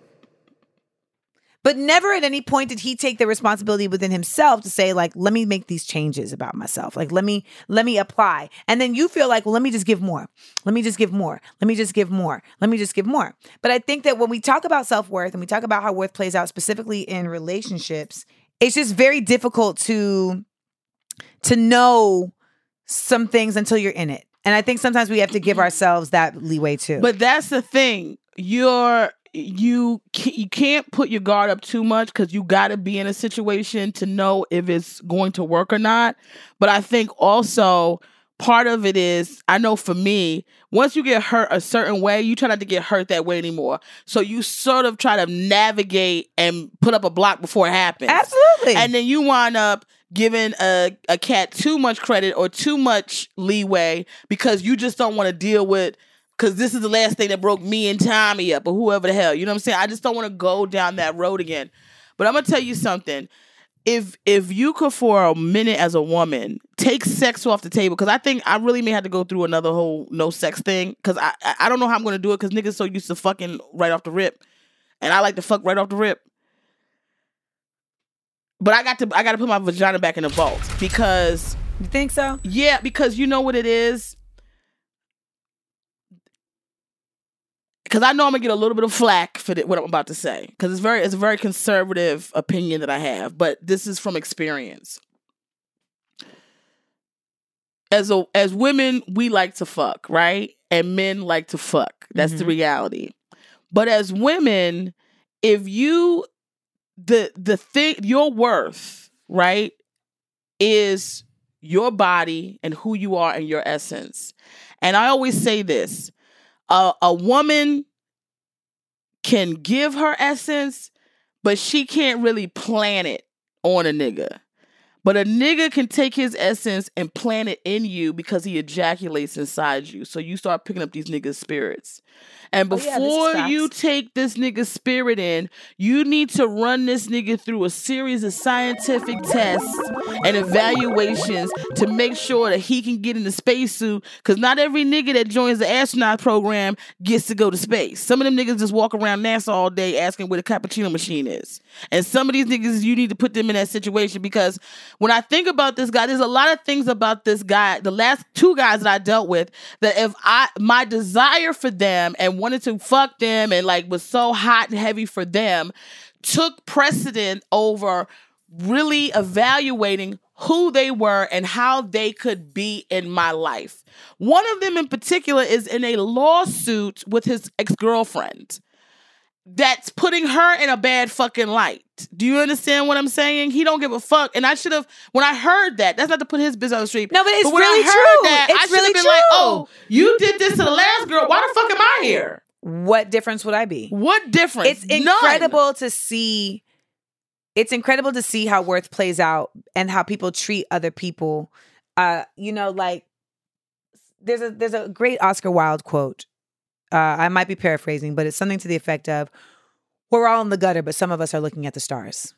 But never at any point did he take the responsibility within himself to say, like, let me make these changes about myself. Like, let me apply. And then you feel like, well, let me just give more. Let me just give more. Let me just give more. Let me just give more. But I think that when we talk about self-worth and we talk about how worth plays out specifically in relationships, it's just very difficult to know some things until you're in it. And I think sometimes we have to give ourselves that leeway too. But that's the thing. You can't put your guard up too much, because you got to be in a situation to know if it's going to work or not. But I think also part of it is, I know for me, once you get hurt a certain way, you try not to get hurt that way anymore. So you sort of try to navigate and put up a block before it happens. Absolutely. And then you wind up giving a cat too much credit or too much leeway because you just don't want to deal with, because this is the last thing that broke me and Tommy up, or whoever the hell. You know what I'm saying? I just don't want to go down that road again. But I'm going to tell you something. If you could, for a minute as a woman, take sex off the table, because I think I really may have to go through another whole no sex thing, because I don't know how I'm going to do it, because niggas so used to fucking right off the rip. And I like to fuck right off the rip. But I got to put my vagina back in the vault, because... You think so? Yeah, because you know what it is? Because I know I'm going to get a little bit of flack for what I'm about to say. Because it's a very conservative opinion that I have. But this is from experience. As women, we like to fuck, right? And men like to fuck. That's the reality. But as women, if you... The thing... Your worth, right? Is your body and who you are and your essence. And I always say this. A woman can give her essence, but she can't really plant it on a nigga. But a nigga can take his essence and plant it in you, because he ejaculates inside you. So you start picking up these niggas' spirits. And before you take this nigga's spirit in, you need to run this nigga through a series of scientific tests and evaluations to make sure that he can get in the spacesuit. Because not every nigga that joins the astronaut program gets to go to space. Some of them niggas just walk around NASA all day asking where the cappuccino machine is. And some of these niggas, you need to put them in that situation, because when I think about this guy, there's a lot of things about this guy, the last 2 guys that I dealt with, that if my desire for them and wanted to fuck them and like was so hot and heavy for them took precedent over really evaluating who they were and how they could be in my life. One of them in particular is in a lawsuit with his ex-girlfriend that's putting her in a bad fucking light. Do you understand what I'm saying? He don't give a fuck. And I should have, when I heard that, that's not to put his business on the street. No, but it's when really I heard true. that, It's I should really have been true. like, oh, you did this to the last girl. Why the fuck am I here? What difference would I be? What difference? It's incredible to see. It's incredible to see how worth plays out and how people treat other people. Like there's a great Oscar Wilde quote. I might be paraphrasing, but it's something to the effect of, "We're all in the gutter, but some of us are looking at the stars."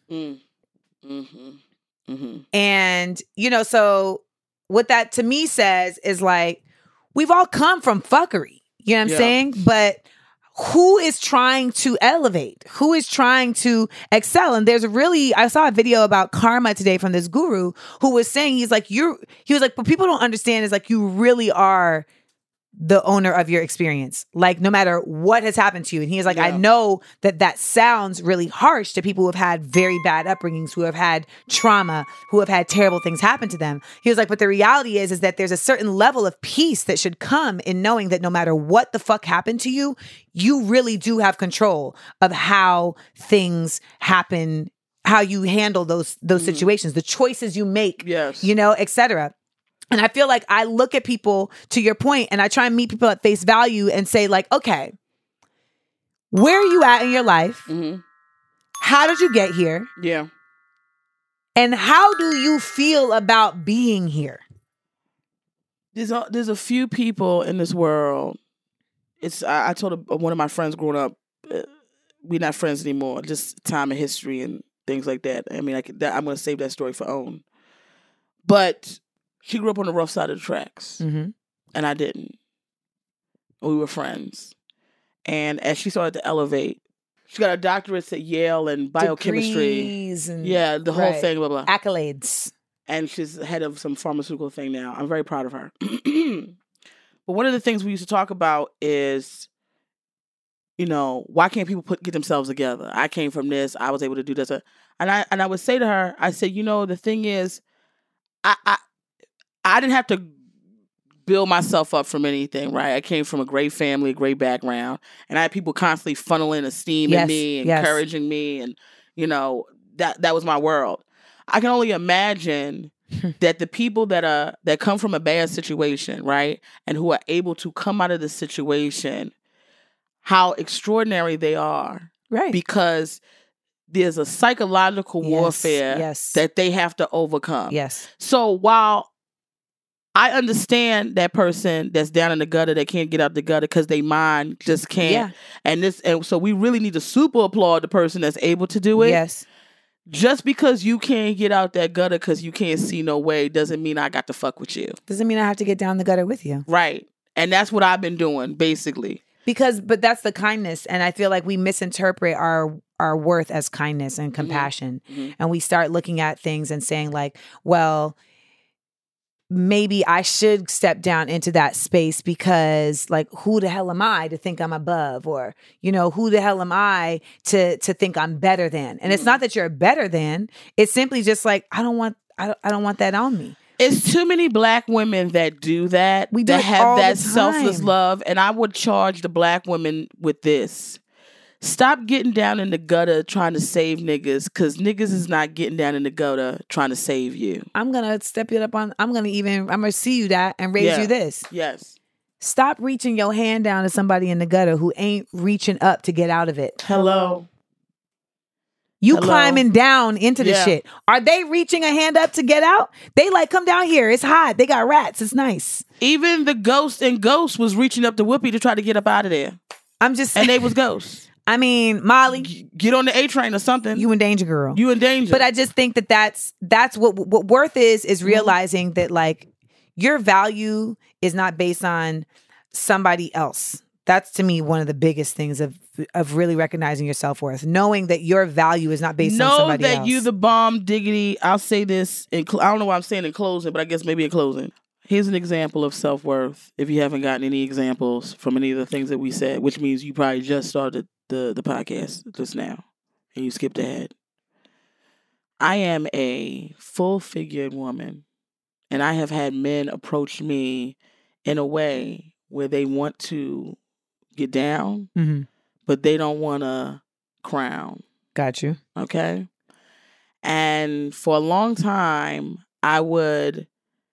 And so what that to me says is like, we've all come from fuckery. You know what I'm saying? But who is trying to elevate? Who is trying to excel? And I saw a video about karma today from this guru who was saying, he was like, but people don't understand is like, you really are the owner of your experience. Like no matter what has happened to you. And he is like, I know that sounds really harsh to people who have had very bad upbringings, who have had trauma, who have had terrible things happen to them. He was like, but the reality is that there's a certain level of peace that should come in knowing that no matter what the fuck happened to you, you really do have control of how things happen, how you handle those situations, the choices you make, et cetera. And I feel like I look at people, to your point, and I try and meet people at face value and say like, okay, where are you at in your life? Mm-hmm. How did you get here? Yeah. And how do you feel about being here? There's a few people in this world. I told one of my friends growing up, we're not friends anymore, just time and history and things like that. I mean, I'm going to save that story for own. But she grew up on the rough side of the tracks, and I didn't. We were friends. And as she started to elevate, she got a doctorate at Yale in biochemistry. The whole thing, blah, blah. Accolades. And she's head of some pharmaceutical thing now. I'm very proud of her. But one of the things we used to talk about is, why can't people get themselves together? I came from this. I was able to do this. And I would say to her, I said, the thing is, I didn't have to build myself up from anything, right? I came from a great family, a great background, and I had people constantly funneling esteem in me, encouraging me, and that was my world. I can only imagine that the people that come from a bad situation, right, and who are able to come out of the situation, how extraordinary they are, right? Because there's a psychological warfare that they have to overcome. Yes. So while I understand that person that's down in the gutter that can't get out the gutter because they mind just can't. Yeah. And so we really need to super applaud the person that's able to do it. Yes. Just because you can't get out that gutter because you can't see no way doesn't mean I got to fuck with you. Doesn't mean I have to get down the gutter with you. Right. And that's what I've been doing, basically. But that's the kindness. And I feel like we misinterpret our worth as kindness and compassion. Mm-hmm. And we start looking at things and saying like, well, maybe I should step down into that space because like, who the hell am I to think I'm above? Or, who the hell am I to think I'm better than? And it's not that you're better than, it's simply just like, I don't want that on me. It's too many Black women that do that. We do that have all that the time. Selfless love. And I would charge the Black women with this. Stop getting down in the gutter trying to save niggas, because niggas is not getting down in the gutter trying to save you. I'm going to step it up on, I'm going to see you that and raise you this. Yes. Stop reaching your hand down to somebody in the gutter who ain't reaching up to get out of it. Hello. You climbing down into the shit. Are they reaching a hand up to get out? They like, come down here. It's hot. They got rats. It's nice. Even the Ghost and Ghost was reaching up to Whoopi to try to get up out of there. I'm just saying. And they was ghosts. I mean, Molly, get on the A train or something. You in danger, girl. You in danger. But I just think that's what worth is realizing that like your value is not based on somebody else That's to me one of the biggest things of really recognizing your self-worth, knowing that your value is not based on somebody else. Know that you the bomb diggity. I'll say this. I don't know why I'm saying in closing, but I guess maybe in closing. Here's an example of self-worth. If you haven't gotten any examples from any of the things that we said, which means you probably just started the podcast just now and you skipped ahead. I am a full-figured woman, and I have had men approach me in a way where they want to get down, but they don't want a crown. Got you. Okay? And for a long time, I would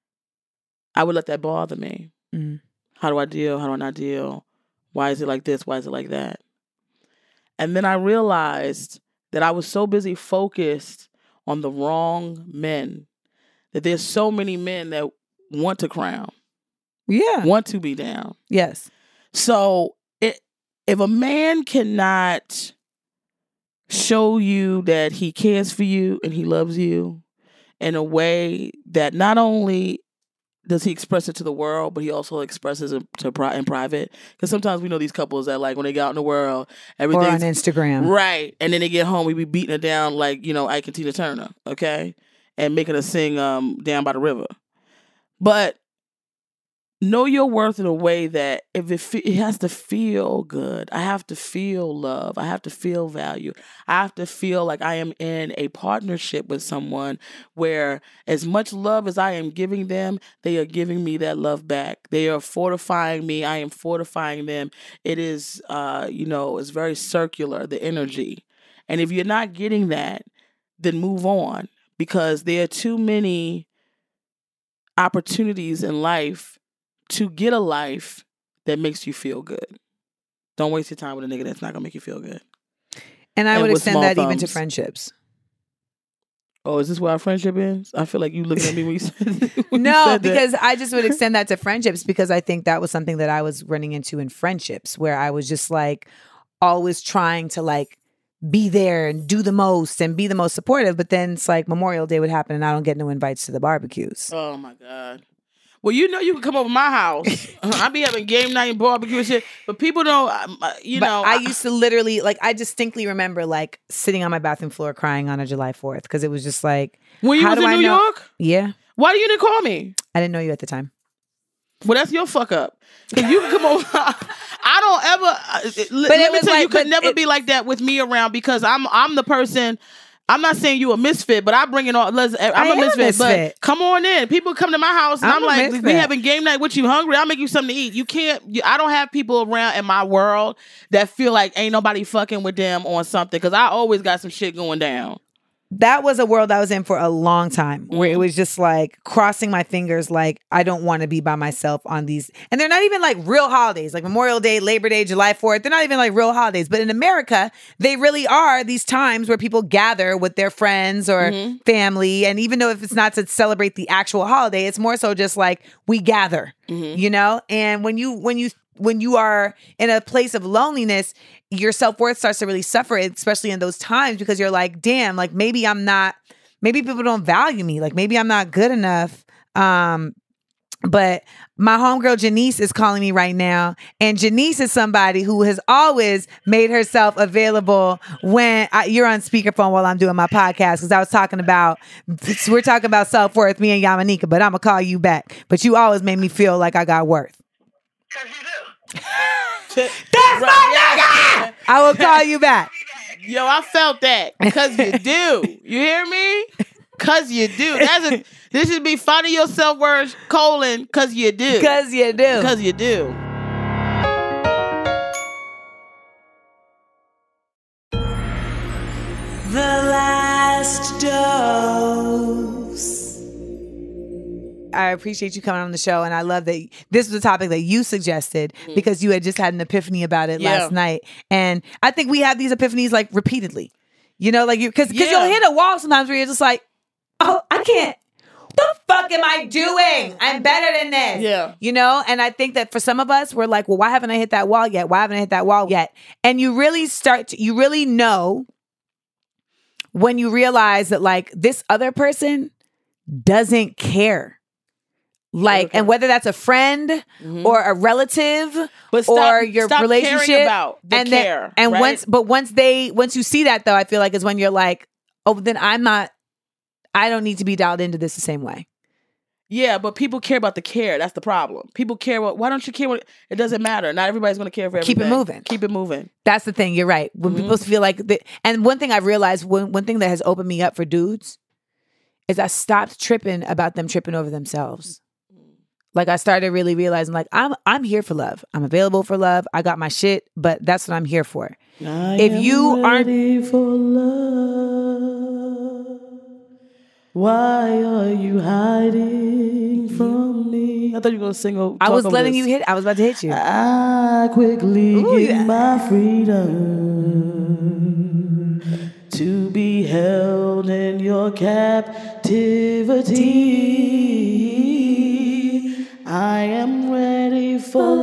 let that bother me. How do I deal? How do I not deal? Why is it like this? Why is it like that? And then I realized that I was so busy focused on the wrong men that there's so many men that want to crown. Yeah. Want to be down. Yes. So if a man cannot show you that he cares for you and he loves you in a way that not only does he express it to the world, but he also expresses it in private. Because sometimes we know these couples that, like, when they get out in the world, everything's or on Instagram. Right. And then they get home, we be beating it down like, Ike and Tina Turner, okay? And making her sing Down by the River. But know your worth in a way that if it has to feel good. I have to feel love. I have to feel value. I have to feel like I am in a partnership with someone where as much love as I am giving them, they are giving me that love back. They are fortifying me. I am fortifying them. It is, it's very circular, the energy. And if you're not getting that, then move on, because there are too many opportunities in life to get a life that makes you feel good. Don't waste your time with a nigga that's not gonna make you feel good. And I would extend that even to friendships. Oh, is this where our friendship is? I feel like you looking at me when you said No, because I just would extend that to friendships, because I think that was something that I was running into in friendships, where I was just like always trying to like be there and do the most and be the most supportive. But then it's like Memorial Day would happen and I don't get no invites to the barbecues. Oh my God. Well, you can come over to my house. I be having game night and barbecue and shit, but people don't, I used to literally, like, I distinctly remember, like, sitting on my bathroom floor crying on a July 4th, because it was just like, when you was in New York? Yeah. Why you didn't call me? I didn't know you at the time. Well, that's your fuck up. Because you can come over. I don't ever, let me tell you, you could never be like that with me around, because I'm the person. I'm not saying you a misfit, but I bring it all. I'm a misfit, but come on in. People come to my house and I'm like, we having game night. What, you hungry? I'll make you something to eat. You can't. I don't have people around in my world that feel like ain't nobody fucking with them on something, because I always got some shit going down. That was a world I was in for a long time, where it was just like crossing my fingers, like I don't want to be by myself on these. And they're not even like real holidays, like Memorial Day, Labor Day, July 4th. They're not even like real holidays. But in America, they really are these times where people gather with their friends or family. And even though if it's not to celebrate the actual holiday, it's more so just like we gather, And when you are in a place of loneliness, your self-worth starts to really suffer, especially in those times, because you're like, damn, like maybe people don't value me. Like maybe I'm not good enough. But my homegirl Janice is calling me right now. And Janice is somebody who has always made herself available when you're on speakerphone while I'm doing my podcast. Because we're talking about self-worth, me and Yamanika, but I'm going to call you back. But you always made me feel like I got worth. Because you do. That's my nigga! I will call you back. Yo, I felt that. Because you do. You hear me? Because you do. This should be finding your self-worth, because you do. Because you do. Because you do. The last dose. I appreciate you coming on the show, and I love that this was a topic that you suggested because you had just had an epiphany about it last night. And I think we have these epiphanies like repeatedly, like because you'll hit a wall sometimes where you're just like, oh, I can't. What the fuck am I doing? I'm better than this. Yeah. And I think that for some of us, we're like, well, why haven't I hit that wall yet? Why haven't I hit that wall yet? And you really know when you realize that like this other person doesn't care. Like, and whether that's a friend or a relative But or your stop relationship. caring about the and care. And right? once you see that though, I feel like is when you're like, oh, then I don't need to be dialed into this the same way. Yeah, but people care about the care. That's the problem. People care why don't you care what it doesn't matter. Not everybody's going to care for everything. Keep it moving. Keep it moving. That's the thing. You're right. When people feel like and one thing I've realized, one thing that has opened me up for dudes is I stopped tripping about them tripping over themselves. Like I started really realizing like I'm here for love. I'm available for love. I got my shit, but that's what I'm here for. If you aren't ready for love, why are you hiding from me? I thought you were gonna sing. I was letting you hit. I was about to hit you. I quickly get my freedom to be held in your captivity. I am ready for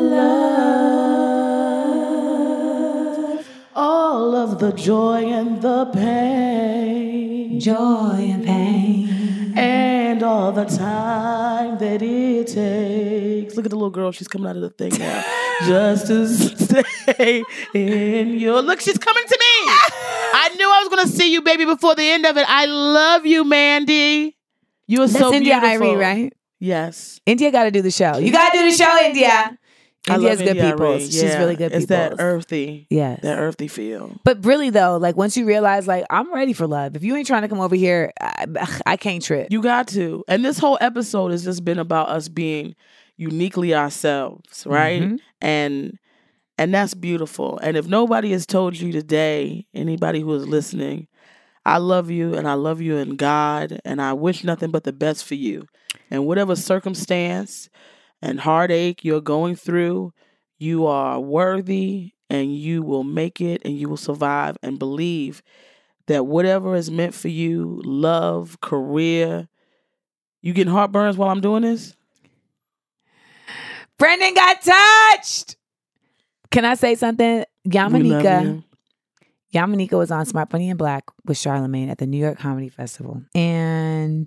love. All of the joy and the pain. Joy and pain. And all the time that it takes. Look at the little girl. She's coming out of the thing now. Just to stay in your... Look, she's coming to me. I knew I was going to see you, baby, before the end of it. I love you, Mandy. You are so India beautiful. Irie, right? Yes. India got to do the show. You got to do the show, India. India's good India people. Irie. She's Yeah. really good people. It's that earthy. Yes. That earthy feel. But really though, like once you realize like I'm ready for love. If you ain't trying to come over here, I can't trip. You got to. And this whole episode has just been about us being uniquely ourselves, right? Mm-hmm. And that's beautiful. And if nobody has told you today, anybody who is listening, I love you and I love you in God and I wish nothing but the best for you. And whatever circumstance and heartache you're going through, you are worthy and you will make it and you will survive, and believe that whatever is meant for you, love, career. You getting heartburns while I'm doing this? Brendan got touched. Can I say something? Yamanika was on Smart Funny and Black with Charlamagne at the New York Comedy Festival. And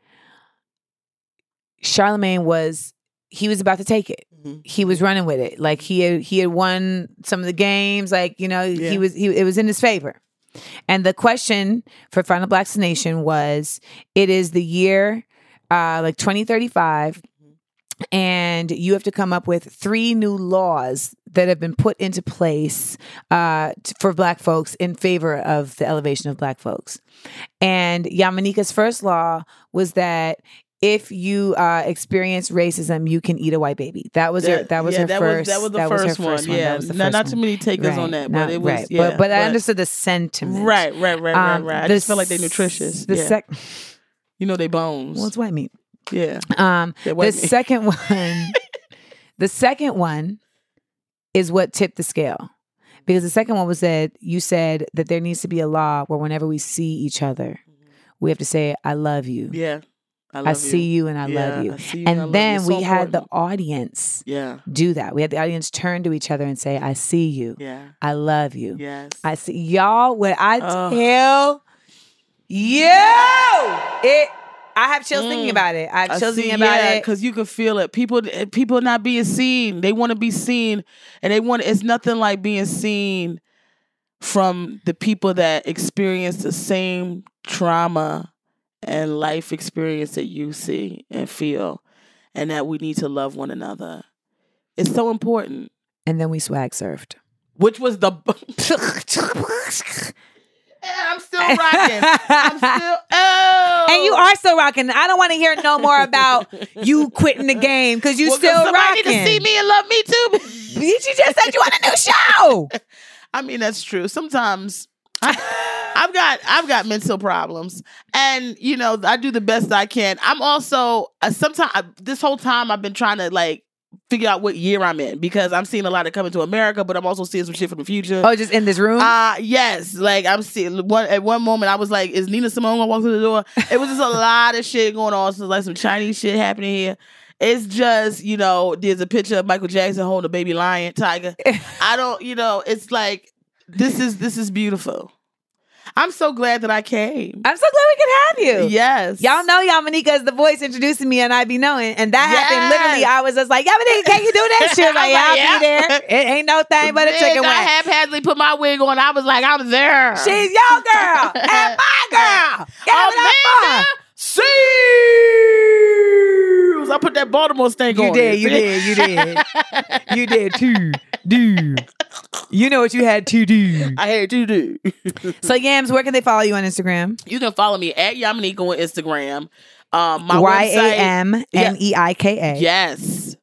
Charlamagne was about to take it. Mm-hmm. He was running with it. Like he had won some of the games. Like, you know, it was in his favor. And the question for Final Blacks Nation was, it is the year like 2035, and you have to come up with 3 new laws that have been put into place for Black folks in favor of the elevation of Black folks. And Yamanika's first law was that if you experience racism, you can eat a white baby. That was her first. That was the first one. Yeah, not too many takers on that, but it was. Right. Yeah, but I understood the sentiment. Right. I just feel like they're nutritious. You know they bones. Well, it's white meat. Yeah. The second one is what tipped the scale, because the second one was that you said that there needs to be a law where whenever we see each other, we have to say, "I love you." Yeah. I see you and I love you. And then we had the audience do that. We had the audience turn to each other and say, I see you. Yeah. I love you. Yes. I see y'all. When I tell you, I have chills thinking about it. I have chills thinking about it. Because you can feel it. People not being seen. They want to be seen. And it's nothing like being seen from the people that experience the same trauma and life experience that you see and feel, and that we need to love one another. It's so important. And then we swag surfed. Which was the... I'm still rocking. And you are still rocking. I don't want to hear no more about you quitting the game, because you still rocking. Somebody need to see me and love me too. You just said you want a new show. I mean, that's true. Sometimes... I've got mental problems, and you know I do the best I can. I'm also this whole time I've been trying to like figure out what year I'm in, because I'm seeing a lot of Coming to America, but I'm also seeing some shit from the future. Oh, just in this room? Yes. Like I'm seeing at one moment I was like, is Nina Simone gonna walk through the door? It was just a lot of shit going on. So like some Chinese shit happening here. It's just, you know, there's a picture of Michael Jackson holding a baby lion tiger. It's like this is beautiful. I'm so glad that I came. I'm so glad we could have you. Yes. Y'all know Yamanika is the voice introducing me and I be knowing. And that happened Yes. literally. I was just like, Yamanika, can you do this? She was like, yeah, I'll be there. It ain't no thing but a Bitch, chicken I wing. haphazardly put my wig on. I was like, I'm there. She's your girl and my girl. Give it up for her. Amanda Seals. I put that Baltimore stank on. You did. You did too. Do. You know what you had to do. I had to do. So, Yams, where can they follow you on Instagram? You can follow me at Yamanika on Instagram. My website, YAMNEIKA. yes.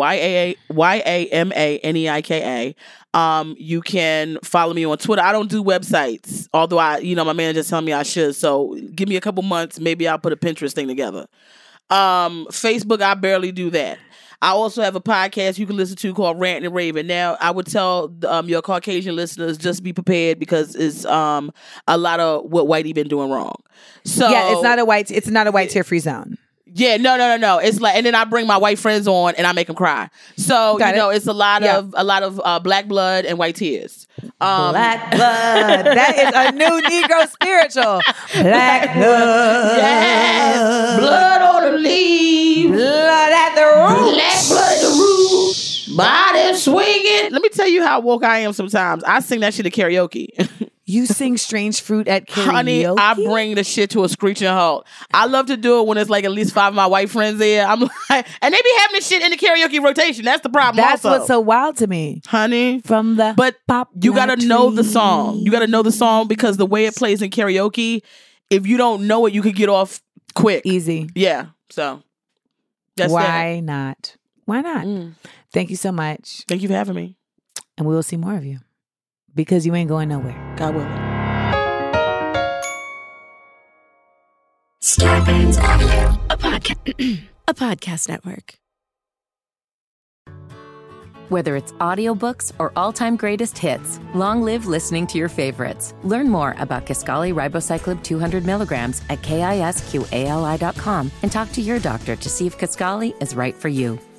YAMANEIKA. You can follow me on Twitter. I don't do websites, although my manager telling me I should. So give me a couple months, maybe I'll put a Pinterest thing together. Facebook, I barely do that. I also have a podcast you can listen to called Rant and Raving. Now, I would tell your Caucasian listeners, just be prepared because it's a lot of what Whitey been doing wrong. So Yeah, it's not a white tear free zone. yeah, no. It's like, and then I bring my white friends on and I make them cry. So it's a lot of black blood and white tears. Black blood. That is a new Negro spiritual. Black blood. Yes, blood on the leaves, Blood at the root. black blood at the root, body swinging. Let me tell you how woke I am. Sometimes I sing that shit at karaoke. You sing Strange Fruit at karaoke? Honey, I bring the shit to a screeching halt. I love to do it when it's like at least 5 of my white friends there. I'm like, and they be having this shit in the karaoke rotation. That's the problem. That's also. what's so wild to me. Honey, From the but pop you gotta know the tree. song. You gotta know the song because the way it plays in karaoke, if you don't know it, you could get off quick. Easy. Yeah. So that's Why not? Why not? that. Thank you so much. Thank you for having me. And we will see more of you because you ain't going nowhere. God willing. Starbane's Audio, a podcast network. Whether it's audiobooks or all-time greatest hits, long live listening to your favorites. Learn more about Kisqali Ribociclib 200 milligrams at KISQALI.com and talk to your doctor to see if Kisqali is right for you.